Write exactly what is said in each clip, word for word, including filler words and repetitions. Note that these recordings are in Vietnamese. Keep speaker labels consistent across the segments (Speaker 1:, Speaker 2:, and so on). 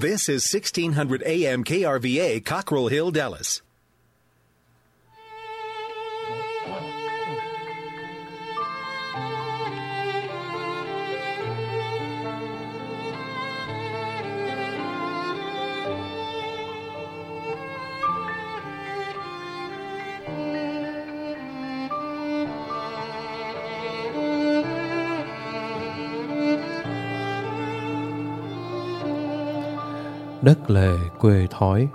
Speaker 1: This is sixteen hundred A M K R V A, Cockrell Hill, Dallas.
Speaker 2: Đất lề quê thói.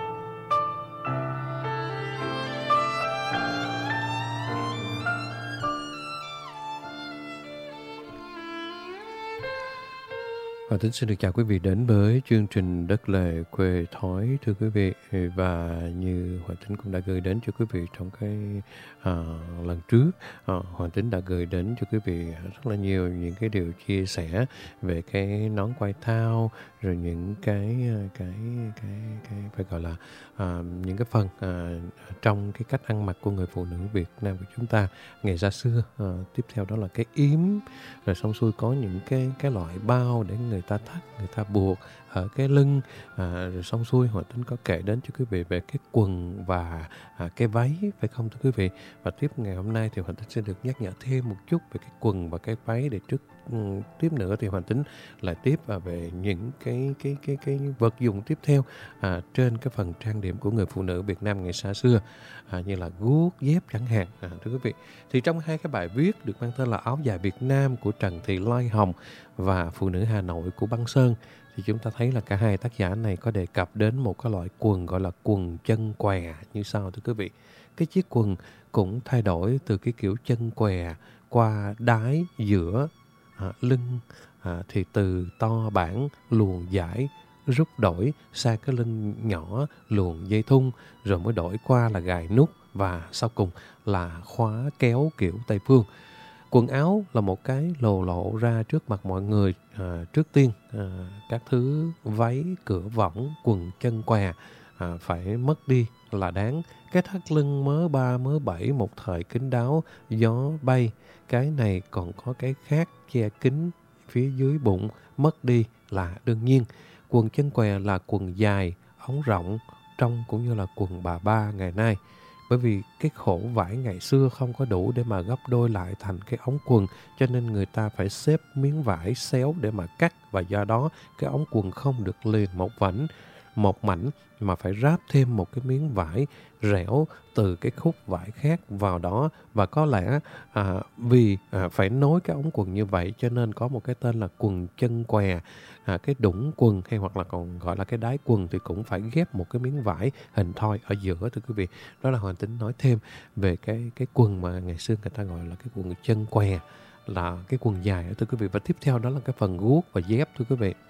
Speaker 2: Hòa Tính xin được chào quý vị đến với chương trình Đất lề quê thói, thưa quý vị. Và như Hòa Tính cũng đã gửi đến cho quý vị trong cái à, lần trước, à, Hòa Tính đã gửi đến cho quý vị rất là nhiều những cái điều chia sẻ về cái nón quai thao, rồi những cái cái cái cái phải gọi là à, những cái phần à, trong cái cách ăn mặc của người phụ nữ Việt Nam của chúng ta ngày xa xưa. À, tiếp theo đó là cái yếm, rồi xong xuôi có những cái cái loại bao để người ta thắt, người ta buộc ở cái lưng, à, rồi xong xuôi Hòa Tính có kể đến cho quý vị về cái quần và à, cái váy, phải không thưa quý vị? Và tiếp ngày hôm nay thì Hòa Tính sẽ được nhắc nhở thêm một chút về cái quần và cái váy, để trước um, tiếp nữa thì Hòa Tính lại tiếp à, về những cái cái cái cái vật dụng tiếp theo à, trên cái phần trang điểm của người phụ nữ Việt Nam ngày xa xưa, à, như là guốc, dép chẳng hạn, à, thưa quý vị. Thì trong hai cái bài viết được mang tên là Áo dài Việt Nam của Trần Thị Lai Hồng và Phụ nữ Hà Nội của Băng Sơn, thì chúng ta thấy là cả hai tác giả này có đề cập đến một cái loại quần gọi là quần chân què như sau, thưa quý vị. Cái chiếc quần cũng thay đổi từ cái kiểu chân què qua đái giữa à, lưng, à, thì từ to bản luồn dải rút đổi sang cái lưng nhỏ luồn dây thun, rồi mới đổi qua là gài nút và sau cùng là khóa kéo kiểu Tây Phương. Quần áo là một cái lồ lộ ra trước mặt mọi người. À, trước tiên à, các thứ váy, cửa võng, quần chân què à, phải mất đi là đáng. Cái thắt lưng mớ ba mớ bảy một thời kín đáo gió bay, cái này còn có cái khác che kín phía dưới bụng, mất đi là đương nhiên. Quần chân què là quần dài, ống rộng, trông cũng như là quần bà ba ngày nay. Bởi vì cái khổ vải ngày xưa không có đủ để mà gấp đôi lại thành cái ống quần, cho nên người ta phải xếp miếng vải xéo để mà cắt, và do đó cái ống quần không được liền một vảnh, một mảnh, mà phải ráp thêm một cái miếng vải rẽo từ cái khúc vải khác vào đó. Và có lẽ à, vì à, phải nối cái ống quần như vậy cho nên có một cái tên là quần chân què. À, cái đũng quần hay hoặc là còn gọi là cái đáy quần thì cũng phải ghép một cái miếng vải hình thoi ở giữa, thưa quý vị. Đó là Hoàng Tính nói thêm về cái cái quần mà ngày xưa người ta gọi là cái quần chân què, là cái quần dài, thưa quý vị. Và tiếp theo đó là cái phần guốc và dép, thưa quý vị.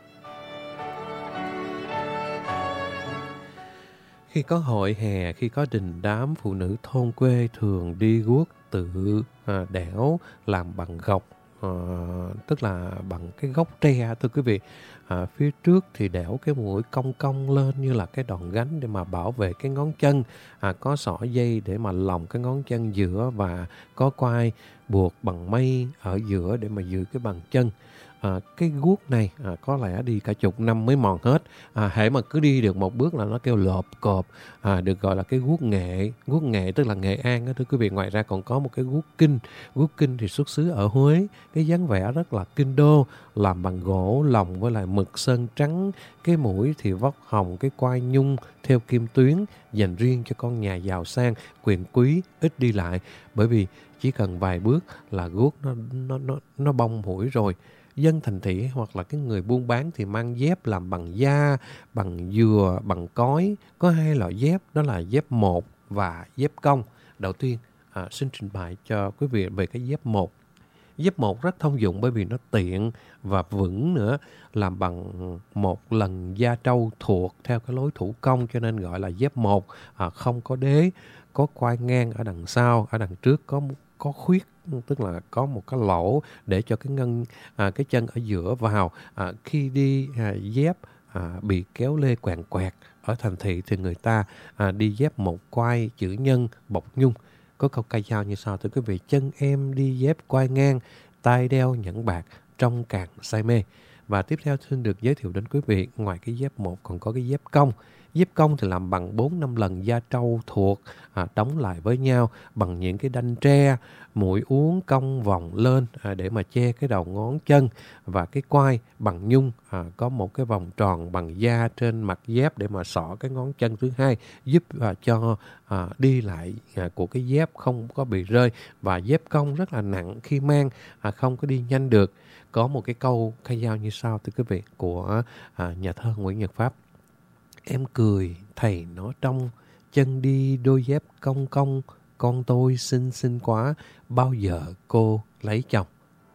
Speaker 2: Khi có hội hè, khi có đình đám, phụ nữ thôn quê thường đi guốc tự à, đẽo làm bằng gọc, à, tức là bằng cái gốc tre, thưa quý vị. À, phía trước thì đẽo cái mũi cong cong lên như là cái đòn gánh để mà bảo vệ cái ngón chân, à, có xỏ dây để mà lồng cái ngón chân giữa, và có quai buộc bằng mây ở giữa để mà giữ cái bàn chân. À, cái guốc này à, có lẽ đi cả chục năm mới mòn hết. À, hễ mà cứ đi được một bước là nó kêu lộp cộp, à, được gọi là cái guốc nghệ. Guốc nghệ tức là Nghệ An đó, thưa quý vị. Ngoài ra còn có một cái guốc kinh. Guốc kinh thì xuất xứ ở Huế, cái dáng vẻ rất là kinh đô, làm bằng gỗ lồng với lại mực sơn trắng. Cái mũi thì vóc hồng, cái quai nhung theo kim tuyến, dành riêng cho con nhà giàu sang, quyền quý ít đi lại, bởi vì chỉ cần vài bước là guốc nó nó nó nó bong mũi rồi. Dân thành thị hoặc là cái người buôn bán thì mang dép làm bằng da, bằng dừa, bằng cói. Có hai loại dép, đó là dép một và dép cong. Đầu tiên à, xin trình bày cho quý vị về cái dép một. Dép một rất thông dụng bởi vì nó tiện và vững nữa, làm bằng một lần da trâu thuộc theo cái lối thủ công, cho nên gọi là dép một. À, không có đế, có quai ngang ở đằng sau, ở đằng trước có có khuyết, tức là có một cái lỗ để cho cái ngân à, cái chân ở giữa vào. À, khi đi à, dép à, bị kéo lê quàng quẹt ở thành thị thì người ta à, đi dép một quai chữ nhân bọc nhung. Có câu ca dao như sau, thưa quý vị: chân em đi dép quai ngang, tai đeo nhẫn bạc, trông càng say mê. Và tiếp theo xin được giới thiệu đến quý vị, ngoài cái dép một còn có cái dép cong. Dép cong thì làm bằng bốn năm lần da trâu thuộc, à, đóng lại với nhau bằng những cái đanh tre, mũi uốn cong vòng lên à, để mà che cái đầu ngón chân, và cái quai bằng nhung, à, có một cái vòng tròn bằng da trên mặt dép để mà xỏ cái ngón chân thứ hai, giúp à, cho à, đi lại à, của cái dép không có bị rơi. Và dép cong rất là nặng, khi mang à, không có đi nhanh được. Có một cái câu khai dao như sau thưa quý vị, của à, nhà thơ Nguyễn Nhật Pháp: em cười thầy nó trong, chân đi đôi dép cong cong, con tôi xinh xinh quá, bao giờ cô lấy chồng.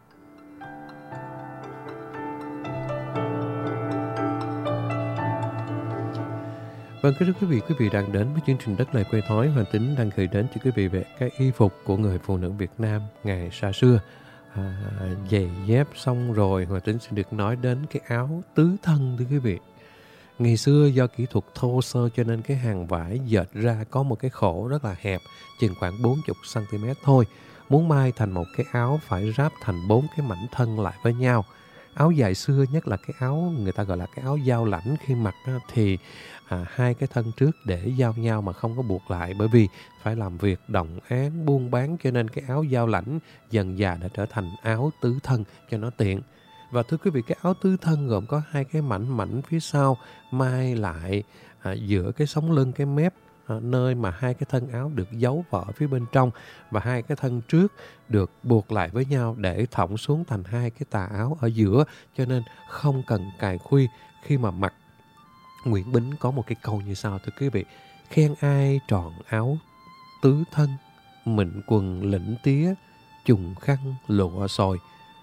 Speaker 2: Vâng, kính thưa quý vị, quý vị đang đến với chương trình Đất Lời Quê Thói. Hoàng Tính đang gửi đến cho quý vị về cái y phục của người phụ nữ Việt Nam ngày xa xưa. À, giày dép xong rồi, Hoàng Tính sẽ được nói đến cái áo tứ thân thưa quý vị. Ngày xưa do kỹ thuật thô sơ cho nên cái hàng vải dệt ra có một cái khổ rất là hẹp, chừng khoảng bốn mươi xăng-ti-mét thôi. Muốn may thành một cái áo phải ráp thành bốn cái mảnh thân lại với nhau. Áo dài xưa, nhất là cái áo người ta gọi là cái áo giao lãnh, khi mặc thì à, hai cái thân trước để giao nhau mà không có buộc lại, bởi vì phải làm việc đồng áng buôn bán, cho nên cái áo giao lãnh dần dà đã trở thành áo tứ thân cho nó tiện. Và thưa quý vị, cái áo tứ thân gồm có hai cái mảnh mảnh phía sau mai lại à, giữa cái sống lưng, cái mép, à, nơi mà hai cái thân áo được giấu vào ở phía bên trong, và hai cái thân trước được buộc lại với nhau để thõng xuống thành hai cái tà áo ở giữa, cho nên không cần cài khuy khi mà mặc. Nguyễn Bính có một cái câu như sau thưa quý vị: khen ai tròn áo tứ thân, mịn quần lĩnh tía, trùng khăn lụa sồi.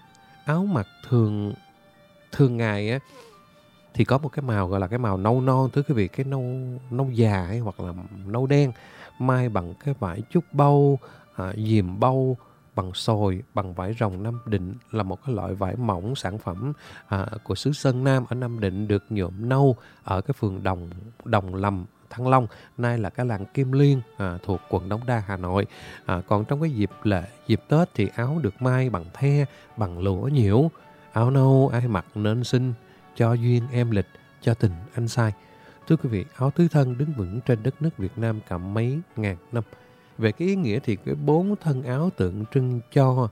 Speaker 2: Áo mặc thường thường ngày á thì có một cái màu gọi là cái màu nâu non thưa quý vị, cái nâu nâu già hay hoặc là nâu đen, may bằng cái vải trúc bâu, à, diềm bâu, bằng sồi, bằng vải rồng Nam Định, là một cái loại vải mỏng sản phẩm à, của xứ Sơn Nam ở Nam Định, được nhuộm nâu ở cái phường Đồng Đồng Lâm, Thăng Long, nay là cái làng Kim Liên à, thuộc quận Đống Đa, Hà Nội. À, còn trong cái dịp lễ, dịp Tết thì áo được may bằng the, bằng lụa nhiễu. Áo nâu ai mặc nên xinh, cho duyên em lịch, cho tình anh sai. Thưa quý vị, áo tứ thân đứng vững trên đất nước Việt Nam cả mấy ngàn năm. Về cái ý nghĩa thì cái bốn thân áo tượng trưng cho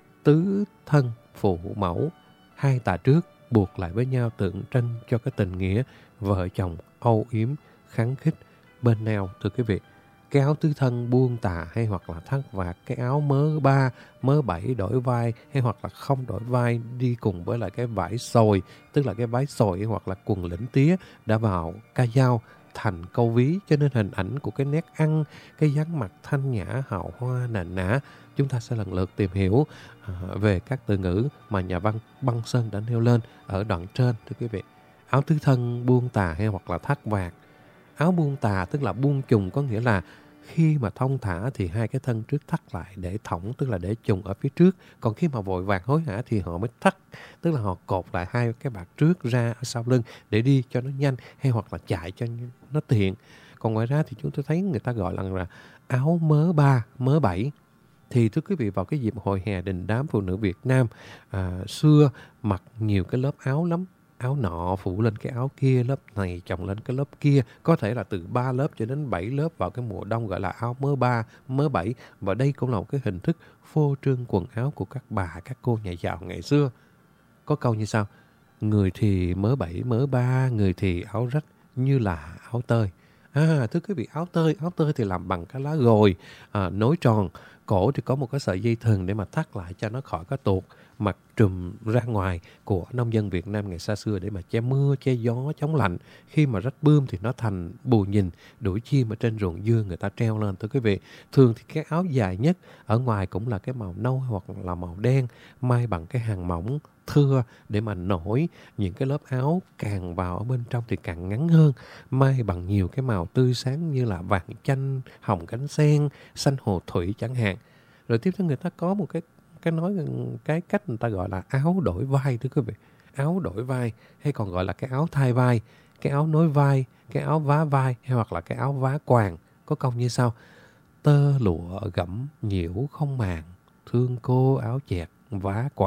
Speaker 2: tứ thân phụ mẫu, hai tà trước buộc lại với nhau tượng trưng cho cái tình nghĩa vợ chồng âu yếm khắng khích bên nhau. Thưa quý vị, cái áo tứ thân buông tà hay hoặc là thắt vạt, cái áo mớ ba, mớ bảy đổi vai hay hoặc là không đổi vai đi cùng với lại cái vải sồi, tức là cái váy sồi hoặc là quần lĩnh tía đã vào ca dao thành câu ví, cho nên hình ảnh của cái nét ăn, cái dáng mặt thanh nhã hào hoa nền nã. Chúng ta sẽ lần lượt tìm hiểu à, về các từ ngữ mà nhà văn Băng Sơn đã nêu lên ở đoạn trên thưa quý vị. Áo tứ thân buông tà hay hoặc là thắt vạt. Áo buông tà tức là buông trùng, có nghĩa là khi mà thong thả thì hai cái thân trước thắt lại để thõng, tức là để trùng ở phía trước. Còn khi mà vội vàng hối hả thì họ mới thắt, tức là họ cột lại hai cái bạc trước ra ở sau lưng để đi cho nó nhanh hay hoặc là chạy cho nó tiện. Còn ngoài ra thì chúng tôi thấy người ta gọi là, là áo mớ ba, mớ bảy. Thì thưa quý vị, vào cái dịp hội hè đình đám phụ nữ Việt Nam à, xưa mặc nhiều cái lớp áo lắm. Áo nọ phủ lên cái áo kia, lớp này chồng lên cái lớp kia, có thể là từ ba lớp cho đến bảy lớp vào cái mùa đông, gọi là áo mớ ba, mớ bảy. Và đây cũng là một cái hình thức phô trương quần áo của các bà, các cô nhà giàu ngày xưa. Có câu như sau: người thì mớ bảy, mớ ba, người thì áo rách như là áo tơi. À, thưa quý vị, áo tơi, áo tơi thì làm bằng cái lá gồi, à, nối tròn, cổ thì có một cái sợi dây thừng để mà thắt lại cho nó khỏi có tuột, mặc trùm ra ngoài của nông dân Việt Nam ngày xa xưa để mà che mưa, che gió, chống lạnh. Khi mà rách bươm thì nó thành bù nhìn, đuổi chim ở trên ruộng dưa người ta treo lên thưa quý vị. Thường thì cái áo dài nhất ở ngoài cũng là cái màu nâu hoặc là màu đen, may bằng cái hàng mỏng thưa để mà nổi. Những cái lớp áo càng vào ở bên trong thì càng ngắn hơn, may bằng nhiều cái màu tươi sáng như là vàng chanh, hồng cánh sen, xanh hồ thủy chẳng hạn. Rồi tiếp theo người ta có một cái cái nói cái cách người ta gọi là áo đổi vai thưa quý vị. Áo đổi vai hay còn gọi là cái áo thay vai, cái áo nối vai, cái áo vá vai hay hoặc là cái áo vá quàng. Có câu như sau: tơ lụa gẫm nhiễu không màng, thương cô áo chẹt vá quàng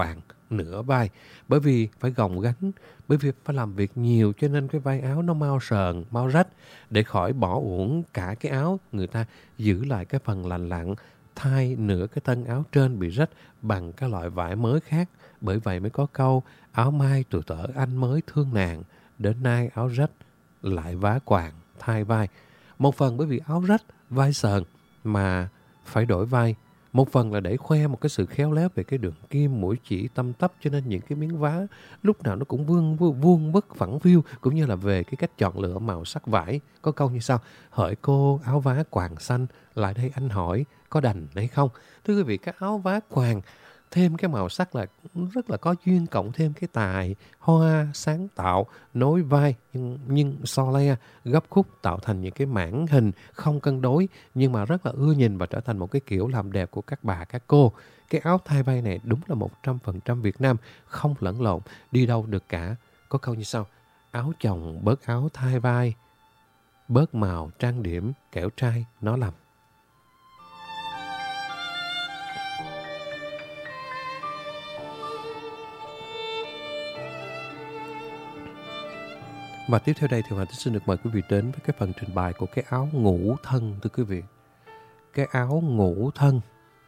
Speaker 2: nửa vai. Bởi vì phải gồng gánh, bởi vì phải làm việc nhiều cho nên cái vai áo nó mau sờn, mau rách. Để khỏi bỏ uổng cả cái áo, người ta giữ lại cái phần lành lặn, thay nửa cái thân áo trên bị rách bằng cái loại vải mới khác. Bởi vậy mới có câu áo mai tù tở anh mới thương nàng, đến nay áo rách lại vá quàng thay vai. Một phần bởi vì áo rách, vai sờn mà phải đổi vai. Một phần là để khoe một cái sự khéo léo về cái đường kim, mũi chỉ, tăm tắp, cho nên những cái miếng vá lúc nào nó cũng vuông vuông, vuông vức phẳng phiu, cũng như là về cái cách chọn lựa màu sắc vải. Có câu như sau: hỡi cô áo vá quàng xanh, lại đây anh hỏi có đành hay không. Thưa quý vị, cái áo vá quàng thêm cái màu sắc là rất là có duyên, cộng thêm cái tài hoa sáng tạo nối vai nhưng, nhưng so le gấp khúc tạo thành những cái mảng hình không cân đối nhưng mà rất là ưa nhìn và trở thành một cái kiểu làm đẹp của các bà các cô. Cái áo thay vai này đúng là một trăm phần trăm Việt Nam, không lẫn lộn, đi đâu được cả. Có câu như sau: áo chồng bớt áo thay vai, bớt màu trang điểm kẻo trai nó lầm. Và tiếp theo đây thì Hoàng Tính xin được mời quý vị đến với cái phần trình bày của cái áo ngũ thân, thưa quý vị. Cái áo ngũ thân,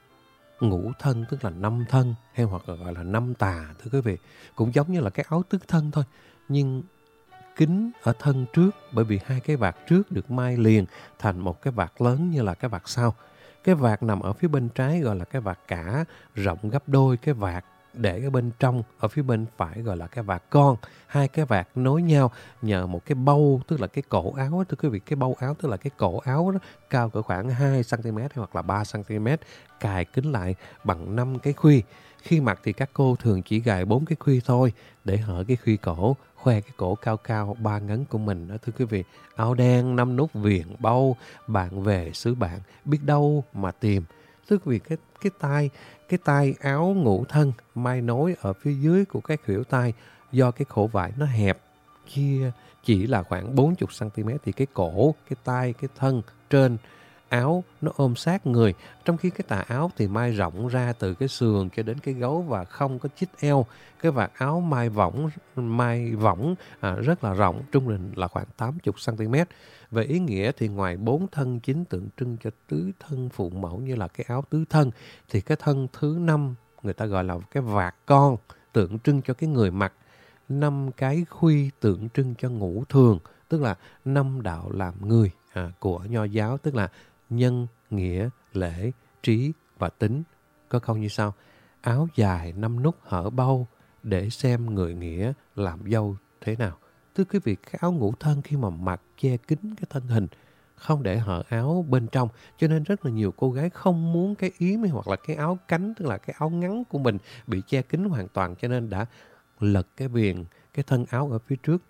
Speaker 2: ngũ thân tức là năm thân hay hoặc là gọi là năm tà, thưa quý vị. Cũng giống như là cái áo tứ thân thôi, nhưng kính ở thân trước, bởi vì hai cái vạt trước được mai liền thành một cái vạt lớn như là cái vạt sau. Cái vạt nằm ở phía bên trái gọi là cái vạt cả, rộng gấp đôi cái vạt để ở bên trong ở phía bên phải gọi là cái vạt con. Hai cái vạt nối nhau nhờ một cái bâu, tức là cái cổ áo đó, thưa quý vị. Cái bâu áo tức là cái cổ áo đó, cao cỡ khoảng hai xăng ti mét hoặc là ba xăng ti mét, cài kín lại bằng năm cái khuy. Khi mặc thì các cô thường chỉ gài bốn cái khuy thôi để hở cái khuy cổ, khoe cái cổ cao cao ba ngấn của mình đó, thưa quý vị. Áo đen năm nút viền bâu, bạn về xứ bạn biết đâu mà tìm. Thưa quý vị, cái cái tay cái tay áo ngũ thân mai nối ở phía dưới của cái khuỷu tay, do cái khổ vải nó hẹp kia chỉ là khoảng bốn mươi xăng ti mét thì cái cổ, cái tay, cái thân trên áo nó ôm sát người, trong khi cái tà áo thì mai rộng ra từ cái sườn cho đến cái gấu và không có chít eo. Cái vạt áo mai võng mai võng à, rất là rộng, trung bình là khoảng tám mươi xăng ti mét. Về ý nghĩa thì ngoài bốn thân chính tượng trưng cho tứ thân phụ mẫu như là cái áo tứ thân, thì cái thân thứ năm người ta gọi là cái vạt con, tượng trưng cho cái người mặc. Năm cái khuy tượng trưng cho ngũ thường, tức là năm đạo làm người à, của Nho giáo, tức là nhân, nghĩa, lễ, trí và tính. Có câu như sau: áo dài năm nút hở bâu, để xem người nghĩa làm dâu thế nào. Thưa quý vị, cái áo ngũ thân khi mà mặc che kín cái thân hình, không để hở áo bên trong, cho nên rất là nhiều cô gái không muốn cái yếm hoặc là cái áo cánh, tức là cái áo ngắn của mình bị che kín hoàn toàn, cho nên đã lật cái viền, cái thân áo ở phía trước,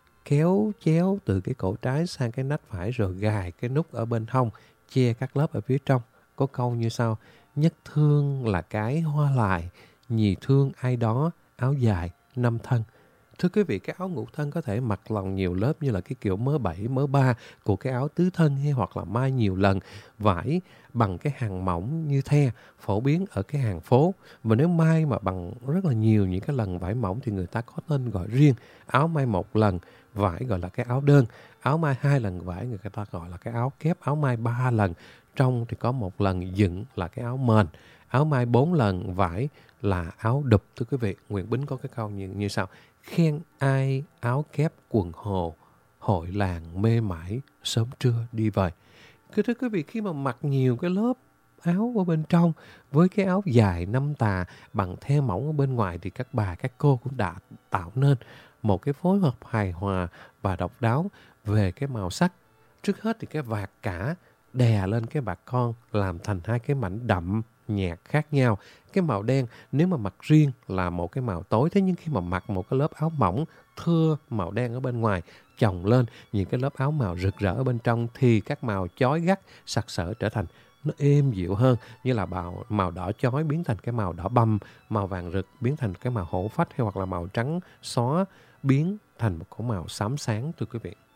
Speaker 2: kéo chéo từ cái cổ trái sang cái nách phải, rồi gài cái nút ở bên hông, che các lớp ở phía trong. Có câu như sau: nhất thương là cái hoa lại, nhì thương ai đó áo dài năm thân. Thưa quý vị, cái áo ngũ thân có thể mặc lòng nhiều lớp như là cái kiểu mớ bảy, mớ ba của cái áo tứ thân, hay hoặc là mai nhiều lần, vải bằng cái hàng mỏng như the, phổ biến ở cái hàng phố. Và nếu mai mà bằng rất là nhiều những cái lần vải mỏng thì người ta có tên gọi riêng. Áo mai một lần vải gọi là cái áo đơn, áo mai hai lần vải người ta gọi là cái áo kép, áo mai ba lần trong thì có một lần dựng là cái áo mền, áo mai bốn lần vải là áo đụp. Thưa quý vị, Nguyễn Bính có cái câu như, như sau: khen ai áo kép quần hồ, hội làng mê mải sớm trưa đi về. Thưa quý vị, khi mà mặc nhiều cái lớp áo ở bên trong với cái áo dài năm tà bằng the mỏng ở bên ngoài thì các bà các cô cũng đã tạo nên một cái phối hợp hài hòa và độc đáo về cái màu sắc. Trước hết thì cái vạt cả đè lên cái vạt con làm thành hai cái mảnh đậm nhạt khác nhau. Cái màu đen nếu mà mặc riêng là một cái màu tối, thế nhưng khi mà mặc một cái lớp áo mỏng thưa màu đen ở bên ngoài chồng lên những cái lớp áo màu rực rỡ ở bên trong thì các màu chói gắt sặc sỡ trở thành nó êm dịu hơn, như là màu, màu đỏ chói biến thành cái màu đỏ băm, màu vàng rực biến thành cái màu hổ phách, hay hoặc là màu trắng xóa biến thành một cái màu xám sáng. Thưa quý vị,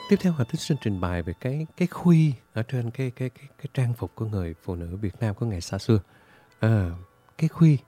Speaker 2: Tiếp theo Hòa Tính xin trình bày về cái cái khuy ở trên cái cái cái cái trang phục của người phụ nữ Việt Nam của ngày xa xưa. À, cái khuy,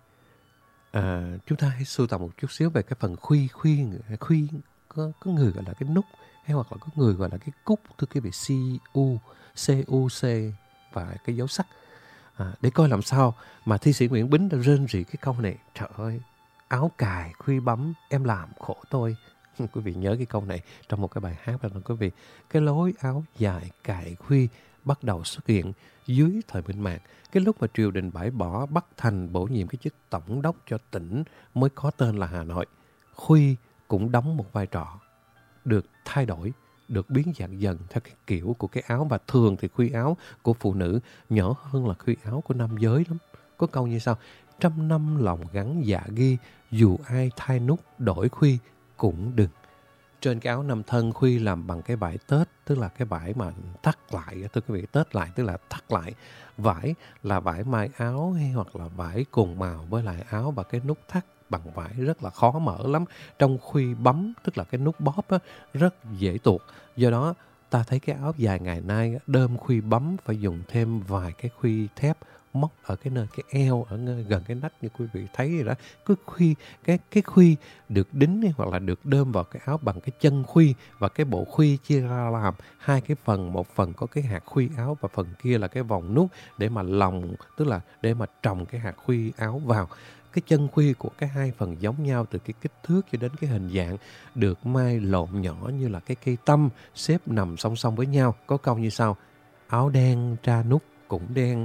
Speaker 2: à, chúng ta hãy sưu tầm một chút xíu về cái phần khuy khuy khuy có có người gọi là cái nút hay hoặc là có người gọi là cái cúc, thưa quý vị, C U C U C và cái dấu sắc. À, để coi làm sao mà thi sĩ Nguyễn Bính đã rên rỉ cái câu này. Trời ơi, áo cài khuy bấm em làm khổ tôi. Quý vị nhớ cái câu này trong một cái bài hát đó quý vị. Cái lối áo dài cài khuy bắt đầu xuất hiện dưới thời Minh Mạng. Cái lúc mà triều đình bãi bỏ Bắc Thành bổ nhiệm cái chức tổng đốc cho tỉnh mới có tên là Hà Nội, khuy cũng đóng một vai trò, được thay đổi, được biến dạng dần theo cái kiểu của cái áo. Và thường thì khuy áo của phụ nữ nhỏ hơn là khuy áo của nam giới lắm. Có câu như sau: trăm năm lòng gắn dạ ghi, dù ai thay nút đổi khuy cũng đừng. Trên cái áo nam thân khuy làm bằng cái vải tết, tức là cái vải mà thắt lại, thưa quý vị, tết lại tức là thắt lại. Vải là vải may áo hay hoặc là vải cùng màu với lại áo, và cái nút thắt bằng vải rất là khó mở lắm. Trong khuy bấm, tức là cái nút bóp á, rất dễ tuột. Do đó ta thấy cái áo dài ngày nay đơm khuy bấm phải dùng thêm vài cái khuy thép móc ở cái nơi cái eo, ở gần cái nách như quý vị thấy rồi đó. Cái khuy, cái cái khuy được đính hoặc là được đơm vào cái áo bằng cái chân khuy, và cái bộ khuy chia ra làm hai cái phần, một phần có cái hạt khuy áo và phần kia là cái vòng nút để mà lòng, tức là để mà trồng cái hạt khuy áo vào. Cái chân khuy của cái hai phần giống nhau từ cái kích thước cho đến cái hình dạng, được may lộn nhỏ như là cái cây tăm, xếp nằm song song với nhau. Có câu như sau: áo đen tra nút cũng đen,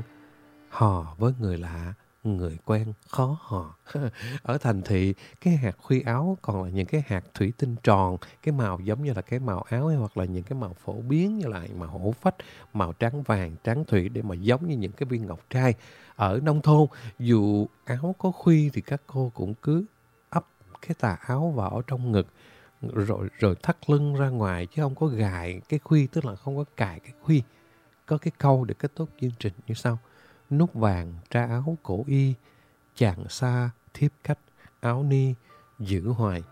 Speaker 2: hò với người lạ, người quen khó hò. Ở thành thị, cái hạt khuy áo còn là những cái hạt thủy tinh tròn, cái màu giống như là cái màu áo hay hoặc là những cái màu phổ biến như là màu hổ phách, màu trắng vàng, trắng thủy để mà giống như những cái viên ngọc trai. Ở nông thôn, dù áo có khuy thì các cô cũng cứ ấp cái tà áo vào trong ngực, rồi rồi thắt lưng ra ngoài, chứ không có gài cái khuy, tức là không có cài cái khuy. Có cái câu để kết thúc chương trình như sau: nút vàng tra áo cổ y, chàng xa thiếp khách, áo ni giữ hoài.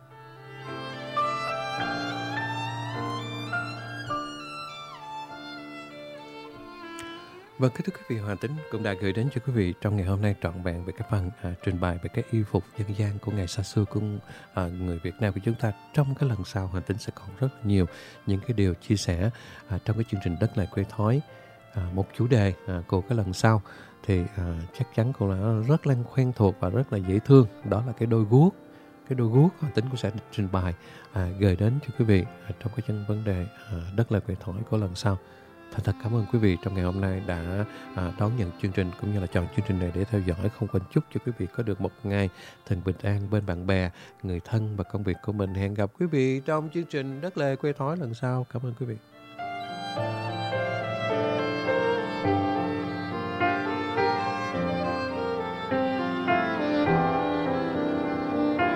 Speaker 2: Vâng, kính thưa quý vị, Hoàng Tính cũng đã gửi đến cho quý vị trong ngày hôm nay trọn vẹn về cái phần à, trình bày về cái y phục dân gian của ngày xa xưa của à, người Việt Nam của chúng ta. Trong cái lần sau, Hoàng Tính sẽ còn rất nhiều những cái điều chia sẻ à, trong cái chương trình Đất Này Quê Thói. À, một chủ đề à, của cái lần sau thì à, chắc chắn cũng là rất là quen thuộc và rất là dễ thương, đó là cái đôi guốc. Cái đôi guốc Hoàng Tính cũng sẽ trình bày à, gửi đến cho quý vị à, trong cái chân vấn đề à, Đất Là Quê Thói của lần sau. Thật thật cảm ơn quý vị trong ngày hôm nay đã à, đón nhận chương trình cũng như là chọn chương trình này để theo dõi. Không quên chúc cho quý vị có được một ngày thật bình an bên bạn bè, người thân và công việc của mình. Hẹn gặp quý vị trong chương trình Đất Lề Quê Thói lần sau. Cảm ơn quý vị.